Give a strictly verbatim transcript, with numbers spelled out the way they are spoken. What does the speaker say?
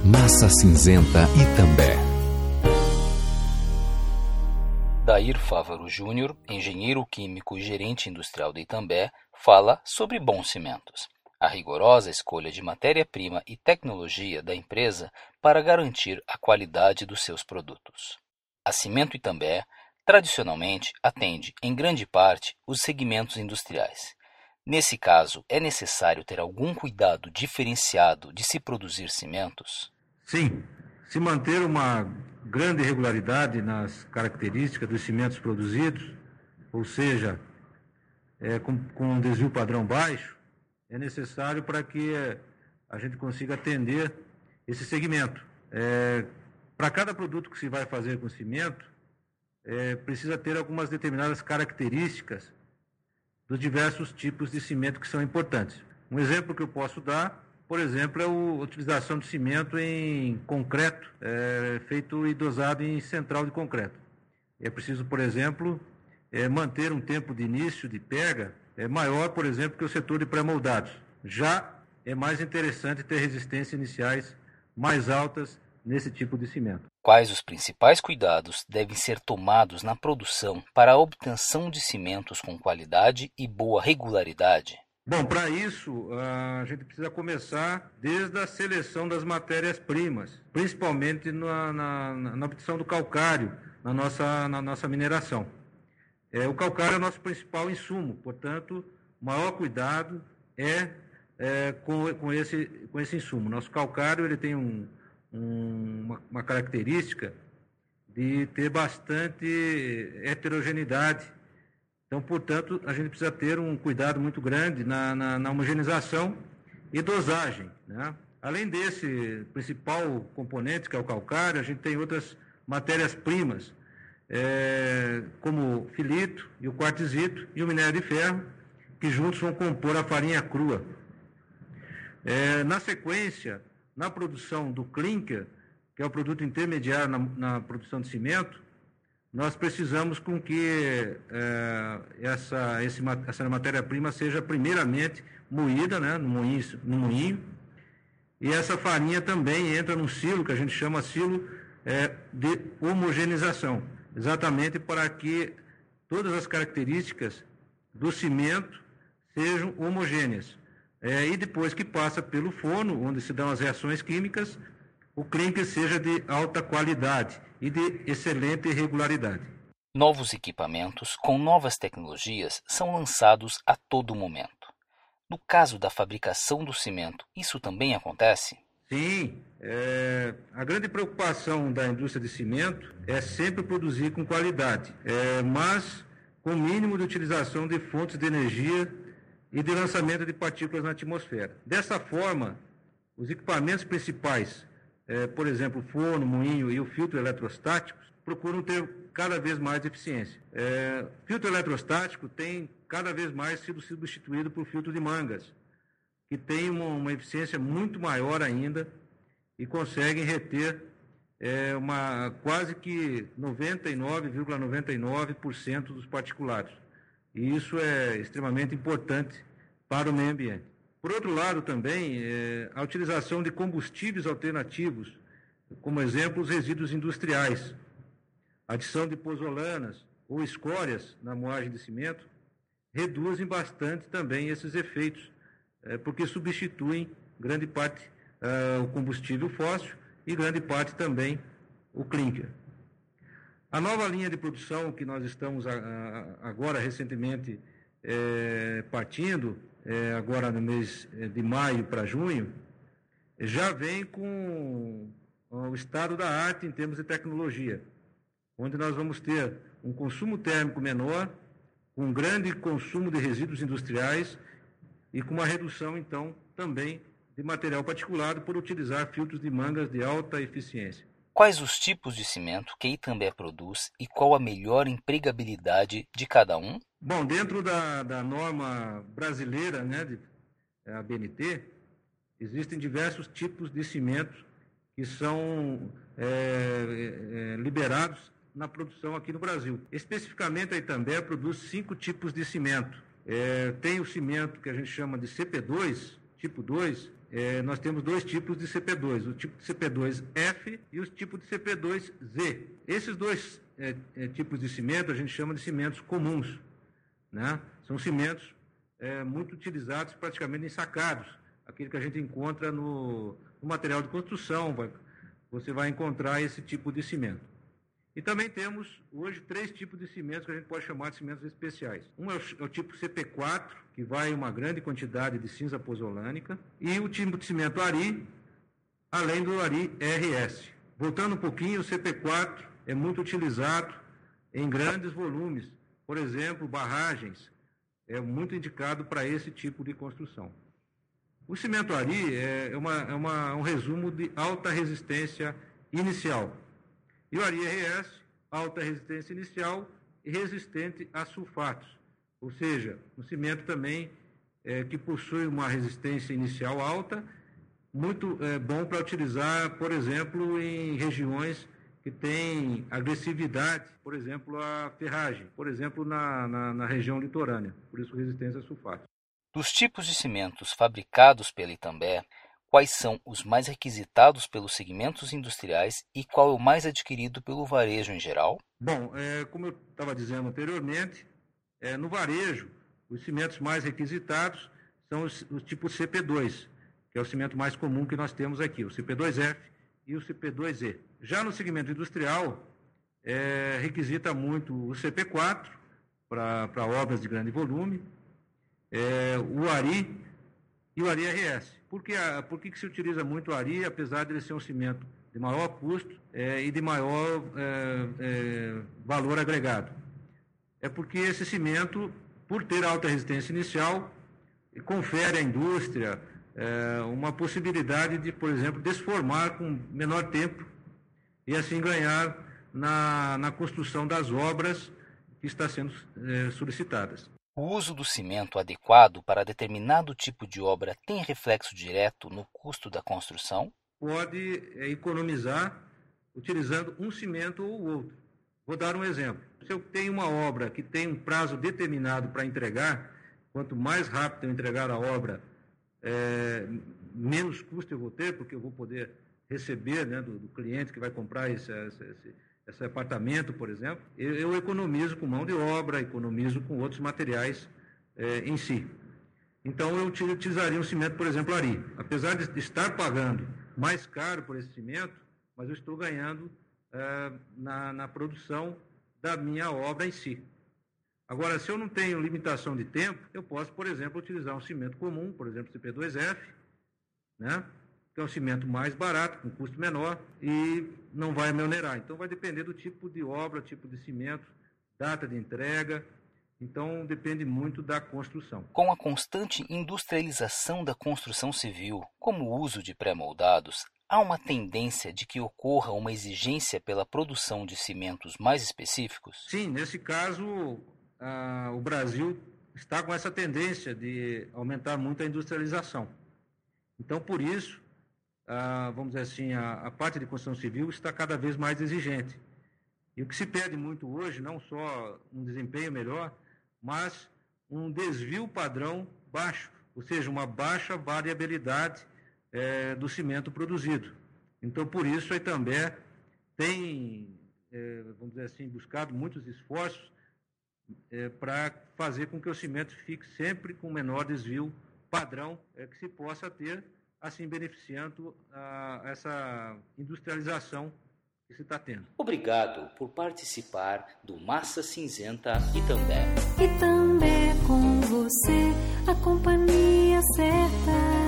Massa Cinzenta Itambé. Dair Fávaro Júnior, engenheiro químico e gerente industrial da Itambé, fala sobre bons cimentos, a rigorosa escolha de matéria-prima e tecnologia da empresa para garantir a qualidade dos seus produtos. A Cimento Itambé, tradicionalmente, atende, em grande parte, os segmentos industriais. Nesse caso, é necessário ter algum cuidado diferenciado de se produzir cimentos? Sim, se manter uma grande regularidade nas características dos cimentos produzidos, ou seja, é, com, com um desvio padrão baixo, é necessário para que a gente consiga atender esse segmento. É, para cada produto que se vai fazer com cimento, é, precisa ter algumas determinadas características dos diversos tipos de cimento que são importantes. Um exemplo que eu posso dar, por exemplo, é a utilização de cimento em concreto, é, feito e dosado em central de concreto. É preciso, por exemplo, é, manter um tempo de início de pega é, maior, por exemplo, que o setor de pré-moldados. Já é mais interessante ter resistências iniciais mais altas nesse tipo de cimento. Quais os principais cuidados devem ser tomados na produção para a obtenção de cimentos com qualidade e boa regularidade? Bom, para isso, a gente precisa começar desde a seleção das matérias-primas, principalmente na, na, na obtenção do calcário, na nossa, na nossa mineração. É, o calcário é o nosso principal insumo, portanto, o maior cuidado é, é com, com, esse, com esse insumo. Nosso calcário ele tem um, um, uma, uma característica de ter bastante heterogeneidade. Então, portanto, a gente precisa ter um cuidado muito grande na, na, na homogeneização e dosagem, né? Além desse principal componente, que é o calcário, a gente tem outras matérias-primas, é, como o filito e o quartzito e o minério de ferro, que juntos vão compor a farinha crua. É, na sequência, na produção do clinker, que é o produto intermediário na, na produção de cimento, nós precisamos com que é, essa, esse, essa matéria-prima seja primeiramente moída, né, no, moinho, no moinho, e essa farinha também entra num silo, que a gente chama silo é, de homogeneização, exatamente para que todas as características do cimento sejam homogêneas. É, e depois que passa pelo forno, onde se dão as reações químicas, o clinker seja de alta qualidade e de excelente regularidade. Novos equipamentos com novas tecnologias são lançados a todo momento. No caso da fabricação do cimento, isso também acontece? Sim, é, a grande preocupação da indústria de cimento é sempre produzir com qualidade, é, mas com o mínimo de utilização de fontes de energia e de lançamento de partículas na atmosfera. Dessa forma, os equipamentos principais, É, por exemplo, o forno, o moinho e o filtro eletrostático, procuram ter cada vez mais eficiência. É, filtro eletrostático tem cada vez mais sido substituído por filtro de mangas, que tem uma, uma eficiência muito maior ainda e conseguem reter é, uma, quase que noventa e nove vírgula noventa e nove por cento dos particulados. E isso é extremamente importante para o meio ambiente. Por outro lado, também, é, a utilização de combustíveis alternativos, como exemplo, os resíduos industriais, adição de pozolanas ou escórias na moagem de cimento, reduzem bastante também esses efeitos, é, porque substituem grande parte é, o combustível fóssil e grande parte também o clinker. A nova linha de produção que nós estamos a, a, agora recentemente é, partindo, É, agora no mês de maio para junho, já vem com o estado da arte em termos de tecnologia, onde nós vamos ter um consumo térmico menor, um grande consumo de resíduos industriais e com uma redução, então, também de material particulado por utilizar filtros de mangas de alta eficiência. Quais os tipos de cimento que a Itambé produz e qual a melhor empregabilidade de cada um? Bom, dentro da, da norma brasileira, né, de, a B N T, existem diversos tipos de cimentos que são é, é, liberados na produção aqui no Brasil. Especificamente, a Itambé produz cinco tipos de cimento. É, tem o cimento que a gente chama de C P dois, tipo dois, é, nós temos dois tipos de C P dois, o tipo de C P dois F e o tipo de C P dois Z. Esses dois é, é, tipos de cimento a gente chama de cimentos comuns, né? São cimentos é, muito utilizados praticamente em sacados, aquele que a gente encontra no, no material de construção, vai, você vai encontrar esse tipo de cimento. E também temos, hoje, três tipos de cimentos que a gente pode chamar de cimentos especiais. Um é o, é o tipo C P quatro, que vai uma grande quantidade de cinza pozzolânica, e o tipo de cimento Ari, além do Ari R S. Voltando um pouquinho, o C P quatro é muito utilizado em grandes volumes, por exemplo, barragens, é muito indicado para esse tipo de construção. O cimento Ari é, uma, é uma, um resumo de alta resistência inicial. E o Ari R S, alta resistência inicial e resistente a sulfatos. Ou seja, um cimento também é, que possui uma resistência inicial alta, muito é, bom para utilizar, por exemplo, em regiões que têm agressividade, por exemplo, a ferragem, por exemplo, na, na, na região litorânea, por isso resistência a sulfatos. Dos tipos de cimentos fabricados pela Itambé, quais são os mais requisitados pelos segmentos industriais e qual é o mais adquirido pelo varejo em geral? Bom, é, como eu estava dizendo anteriormente, é, no varejo, os cimentos mais requisitados são os, os tipos C P dois, que é o cimento mais comum que nós temos aqui, o C P dois F e o C P dois Z. Já no segmento industrial, é, requisita muito o C P quatro, para obras de grande volume, é, o Ari e o Ari R S. Por que, por que, que se utiliza muito o Ari, apesar de ele ser um cimento de maior custo é, e de maior é, é, valor agregado? É porque esse cimento, por ter alta resistência inicial, confere à indústria é, uma possibilidade de, por exemplo, desformar com menor tempo e assim ganhar na, na construção das obras que estão sendo é, solicitadas. O uso do cimento adequado para determinado tipo de obra tem reflexo direto no custo da construção? Pode é, economizar utilizando um cimento ou outro. Vou dar um exemplo. Se eu tenho uma obra que tem um prazo determinado para entregar, quanto mais rápido eu entregar a obra, é, menos custo eu vou ter, porque eu vou poder receber, né, do, do cliente que vai comprar esse, esse, esse apartamento, por exemplo, eu, eu economizo com mão de obra, economizo com outros materiais é, em si. Então, eu utilizaria um cimento, por exemplo, Ari. Apesar de estar pagando mais caro por esse cimento, mas eu estou ganhando é, na, na produção da minha obra em si. Agora, se eu não tenho limitação de tempo, eu posso, por exemplo, utilizar um cimento comum, por exemplo, C P dois F, né? Que é um cimento mais barato, com custo menor, e não vai me onerar. Então, vai depender do tipo de obra, tipo de cimento, data de entrega. Então, depende muito da construção. Com a constante industrialização da construção civil, como o uso de pré-moldados, há uma tendência de que ocorra uma exigência pela produção de cimentos mais específicos? Sim, nesse caso, ah, o Brasil está com essa tendência de aumentar muito a industrialização. Então, por isso, ah, vamos dizer assim, a, a parte de construção civil está cada vez mais exigente. E o que se pede muito hoje, não só um desempenho melhor, mas um desvio padrão baixo, ou seja, uma baixa variabilidade é, do cimento produzido. Então, por isso, a Itambé tem, é, vamos dizer assim, buscado muitos esforços é, para fazer com que o cimento fique sempre com o menor desvio padrão é, que se possa ter, assim beneficiando a, essa industrialização que se está tendo. Obrigado por participar do Massa Cinzenta Itambé. Itambé com você, a companhia certa.